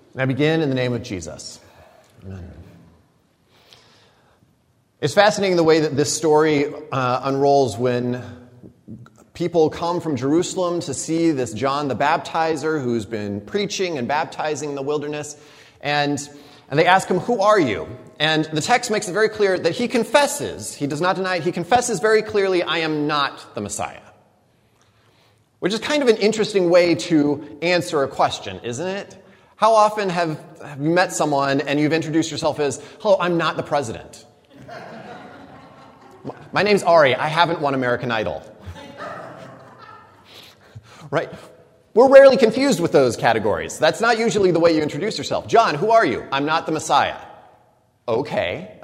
And I begin in the name of Jesus. Amen. It's fascinating the way that this story unrolls when people come from Jerusalem to see this John the Baptizer who's been preaching and baptizing in the wilderness. And they ask him, "Who are you?" And the text makes it very clear that he confesses. He does not deny it. He confesses very clearly, "I am not the Messiah." Which is kind of an interesting way to answer a question, isn't it? How often have you met someone and you've introduced yourself as, "Hello, I'm not the president. My name's Ari. I haven't won American Idol." Right? We're rarely confused with those categories. That's not usually the way you introduce yourself. "John, who are you?" "I'm not the Messiah." Okay.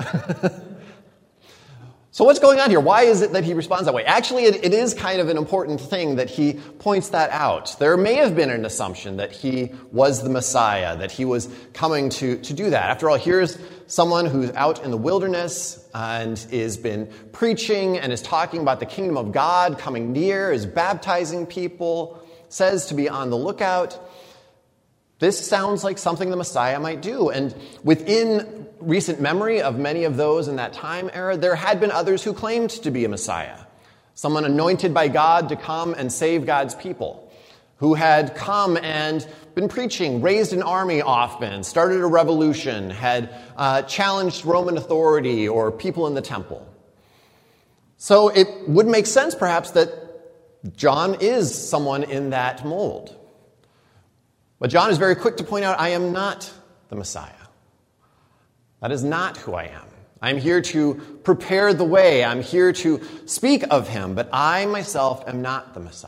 So what's going on here? Why is it that he responds that way? Actually, it is kind of an important thing that he points that out. There may have been an assumption that he was the Messiah, that he was coming to do that. After all, here's someone who's out in the wilderness and has been preaching and is talking about the kingdom of God coming near, is baptizing people, says to be on the lookout. This sounds like something the Messiah might do. And within recent memory of many of those in that time era, there had been others who claimed to be a Messiah, someone anointed by God to come and save God's people, who had come and been preaching, raised an army often, started a revolution, had challenged Roman authority or people in the temple. So it would make sense, perhaps, that John is someone in that mold. But John is very quick to point out, "I am not the Messiah. That is not who I am. I'm here to prepare the way. I'm here to speak of him, but I myself am not the Messiah."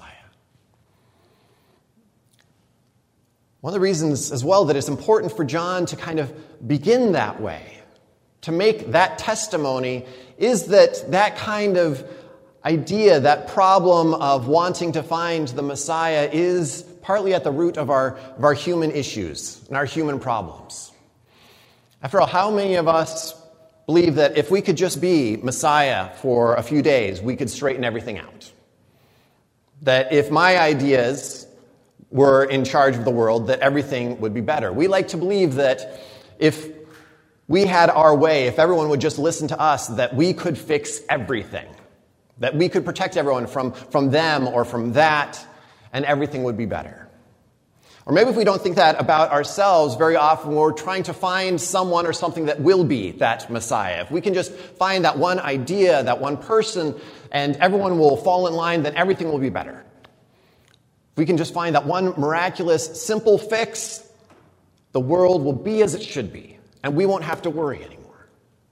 One of the reasons as well that it's important for John to kind of begin that way, to make that testimony, is that kind of idea, that problem of wanting to find the Messiah is partly at the root of our human issues and our human problems. After all, how many of us believe that if we could just be Messiah for a few days, we could straighten everything out? That if my ideas were in charge of the world, that everything would be better. We like to believe that if we had our way, if everyone would just listen to us, that we could fix everything. That we could protect everyone from them or from that, and everything would be better. Or maybe if we don't think that about ourselves, very often we're trying to find someone or something that will be that Messiah. If we can just find that one idea, that one person, and everyone will fall in line, then everything will be better. If we can just find that one miraculous, simple fix, the world will be as it should be, and we won't have to worry anymore.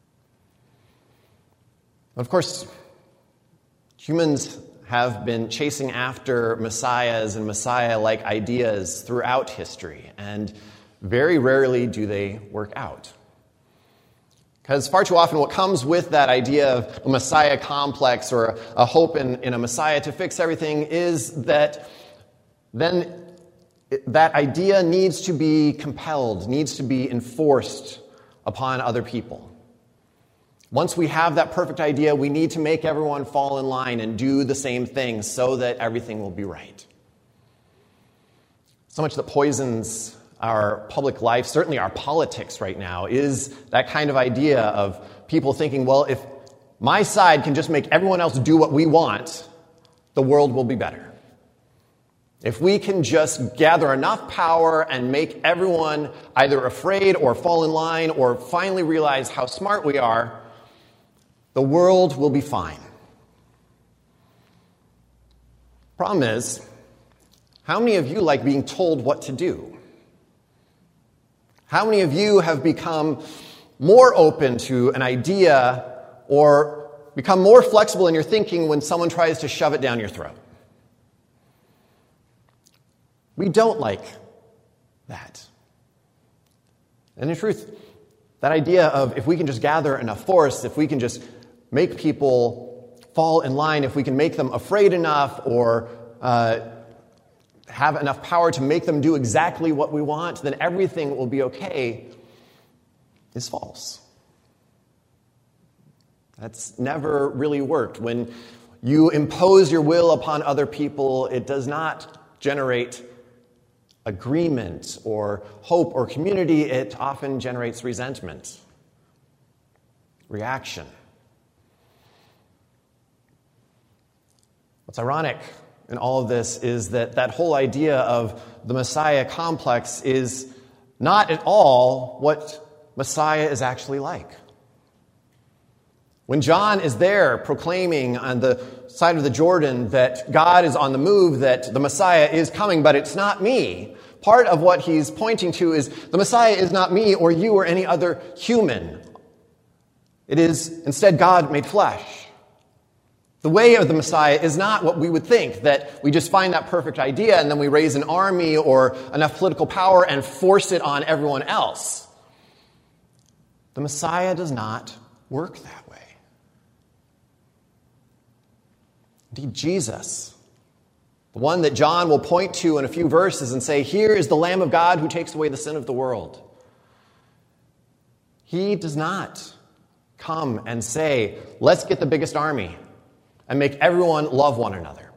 Of course, humans have been chasing after messiahs and messiah-like ideas throughout history, and very rarely do they work out. Because far too often what comes with that idea of a messiah complex or a hope in a messiah to fix everything is that then that idea needs to be compelled, needs to be enforced upon other people. Once we have that perfect idea, we need to make everyone fall in line and do the same thing so that everything will be right. So much that poisons our public life, certainly our politics right now, is that kind of idea of people thinking, well, if my side can just make everyone else do what we want, the world will be better. If we can just gather enough power and make everyone either afraid or fall in line or finally realize how smart we are, the world will be fine. Problem is, how many of you like being told what to do? How many of you have become more open to an idea or become more flexible in your thinking when someone tries to shove it down your throat? We don't like that. And in truth, that idea of if we can just gather enough force, if we can just make people fall in line, if we can make them afraid enough or have enough power to make them do exactly what we want, then everything will be okay, is false. That's never really worked. When you impose your will upon other people, it does not generate agreement or hope or community, it often generates resentment, reaction. What's ironic in all of this is that whole idea of the Messiah complex is not at all what Messiah is actually like. When John is there proclaiming on the side of the Jordan that God is on the move, that the Messiah is coming, but it's not me, part of what he's pointing to is the Messiah is not me or you or any other human. It is instead God made flesh. The way of the Messiah is not what we would think, that we just find that perfect idea and then we raise an army or enough political power and force it on everyone else. The Messiah does not work that way. Indeed, Jesus, the one that John will point to in a few verses and say, here is the Lamb of God who takes away the sin of the world. He does not come and say, let's get the biggest army and make everyone love one another.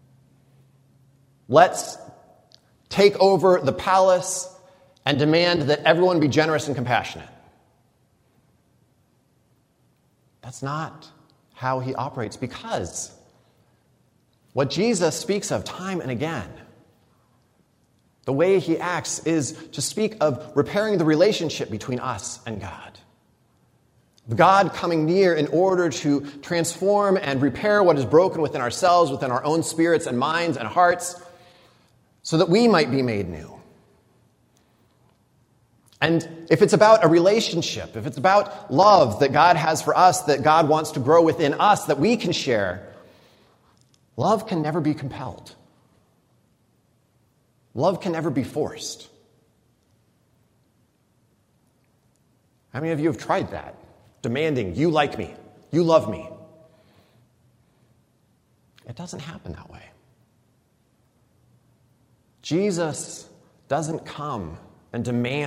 Let's take over the palace and demand that everyone be generous and compassionate. That's not how he operates, because what Jesus speaks of time and again, the way he acts is to speak of repairing the relationship between us and God. God coming near in order to transform and repair what is broken within ourselves, within our own spirits and minds and hearts, so that we might be made new. And if it's about a relationship, if it's about love that God has for us, that God wants to grow within us, that we can share, love can never be compelled. Love can never be forced. How many of you have tried that? Demanding, you like me, you love me. It doesn't happen that way. Jesus doesn't come and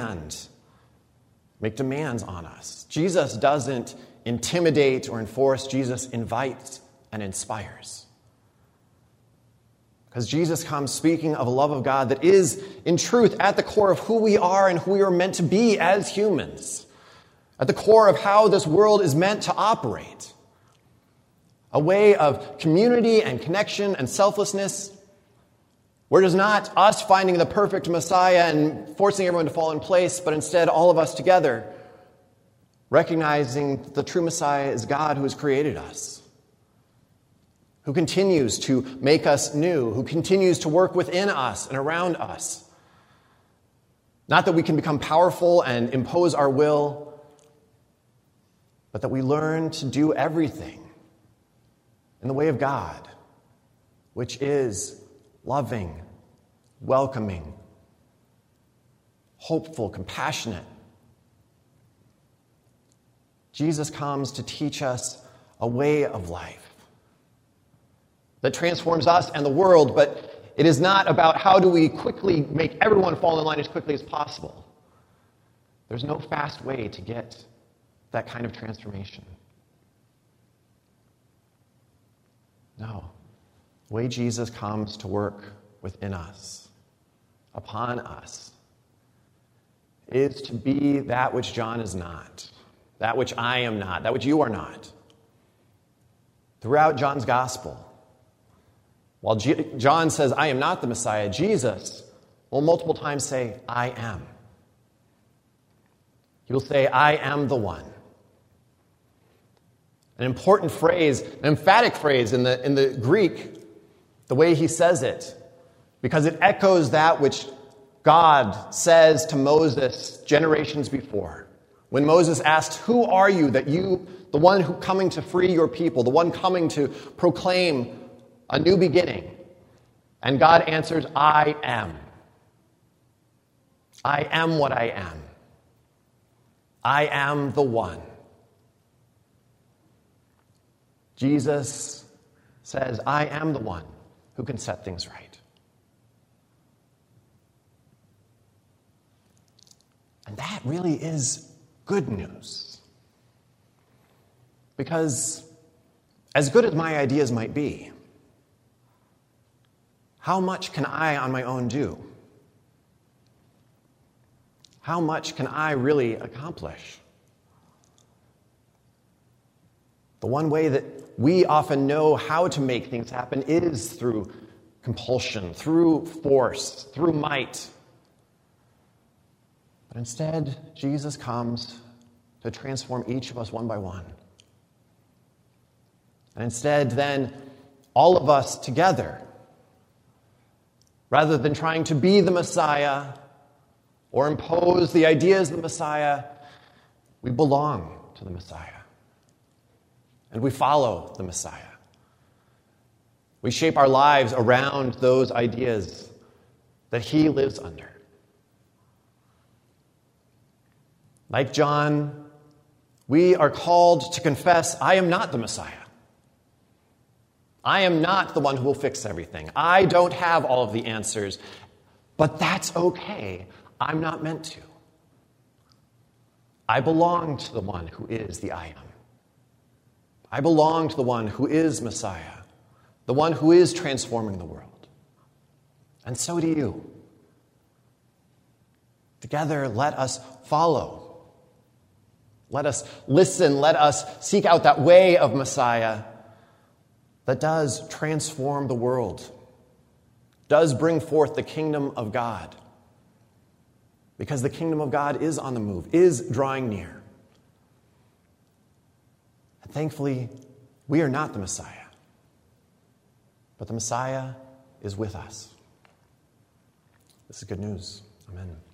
make demands on us. Jesus doesn't intimidate or enforce. Jesus invites and inspires. Because Jesus comes speaking of a love of God that is, in truth, at the core of who we are and who we are meant to be as humans. At the core of how this world is meant to operate. A way of community and connection and selflessness, where it is not us finding the perfect Messiah and forcing everyone to fall in place, but instead all of us together, recognizing the true Messiah is God who has created us, who continues to make us new, who continues to work within us and around us. Not that we can become powerful and impose our will, but that we learn to do everything in the way of God, which is loving, welcoming, hopeful, compassionate. Jesus comes to teach us a way of life that transforms us and the world, but it is not about how do we quickly make everyone fall in line as quickly as possible. There's no fast way to get that kind of transformation. No. The way Jesus comes to work within us, upon us, is to be that which John is not, that which I am not, that which you are not. Throughout John's gospel, while John says, I am not the Messiah, Jesus will multiple times say, I am. He will say, I am the one. An important phrase, an emphatic phrase in the Greek, the way he says it, because it echoes that which God says to Moses generations before. When Moses asked, who are you that you, the one who coming to free your people, the one coming to proclaim a new beginning? And God answers, I am. I am what I am. I am the one. Jesus says, I am the one who can set things right. And that really is good news. Because as good as my ideas might be, how much can I on my own do? How much can I really accomplish? The one way that we often know how to make things happen is through compulsion, through force, through might. But instead, Jesus comes to transform each of us one by one. And instead, then, all of us together, rather than trying to be the Messiah or impose the ideas of the Messiah, we belong to the Messiah. And we follow the Messiah. We shape our lives around those ideas that he lives under. Like John, we are called to confess, I am not the Messiah. I am not the one who will fix everything. I don't have all of the answers, but that's okay. I'm not meant to. I belong to the one who is the I am. I belong to the one who is Messiah, the one who is transforming the world. And so do you. Together, let us follow. Let us listen. Let us seek out that way of Messiah that does transform the world, does bring forth the kingdom of God. Because the kingdom of God is on the move, is drawing near. And thankfully, we are not the Messiah, but the Messiah is with us. This is good news. Amen.